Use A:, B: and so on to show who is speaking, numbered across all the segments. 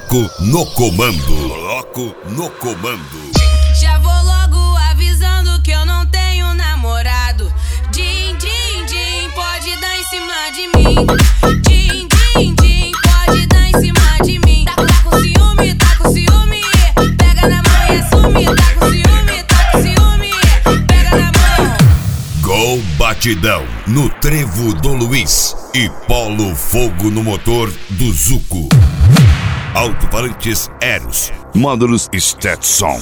A: Bloco no comando. Bloco no comando.
B: Já vou logo avisando que eu não tenho namorado. Din, din, din, pode dar em cima de mim. Din, din, din, pode dar em cima de mim. Tá com ciúme, tá com ciúme. Pega na mão e assume. Tá com ciúme, tá com ciúme. Pega na mão.
A: Gol Batidão no Trevo do Luiz e Polo Fogo no motor do Zuco. Alto-falantes Eros. Módulos Stetson.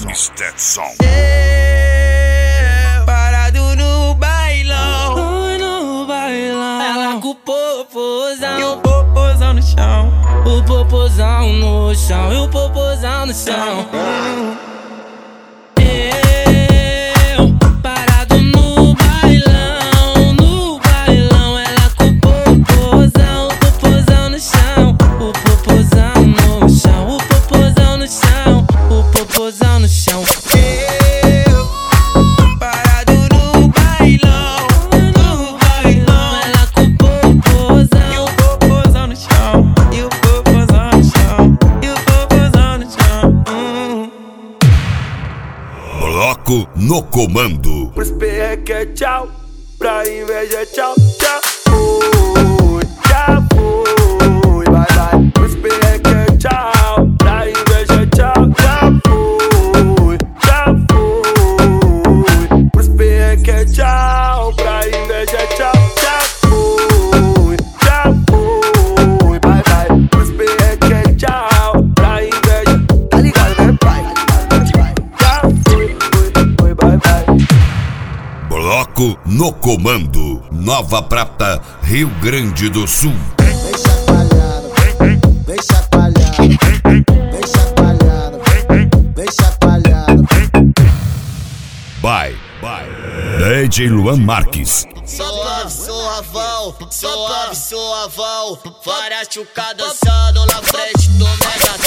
C: Parado no bailão, no bailão. Ela com o popozão e o popozão no chão. O popozão no chão e o popozão no chão. Parado no bailão, no bailão. Ela com o popozão no chão. O popozão no chão, o popozão no chão. O popozão no chão. Parado no bailão, no bailão. Ela com o popozão e o popozão no chão. E o popozão no chão, e o popozão no chão.
A: Bloco no comando.
D: Pros perreque é tchau, pra inveja é tchau, tchau. Fui, já fui, vai, vai. Pros perreque é tchau, pra inveja é tchau, já fui, já fui. Pros perreque é tchau, pra inveja é tchau, já fui, vai, vai. Pros perreque é tchau, pra inveja, tá ligado, né, pai? Já fui, vai, vai.
A: Bloco no comando. Nova Prata, Rio Grande do Sul.
E: Vem chacoalhando, vem chacoalhando, vem chacoalhando, vem chacoalhando.
A: Bye. DJ Luan Marques.
F: Suave, suavão, suave, suavão. Várias chucadas dançando na frente do Mega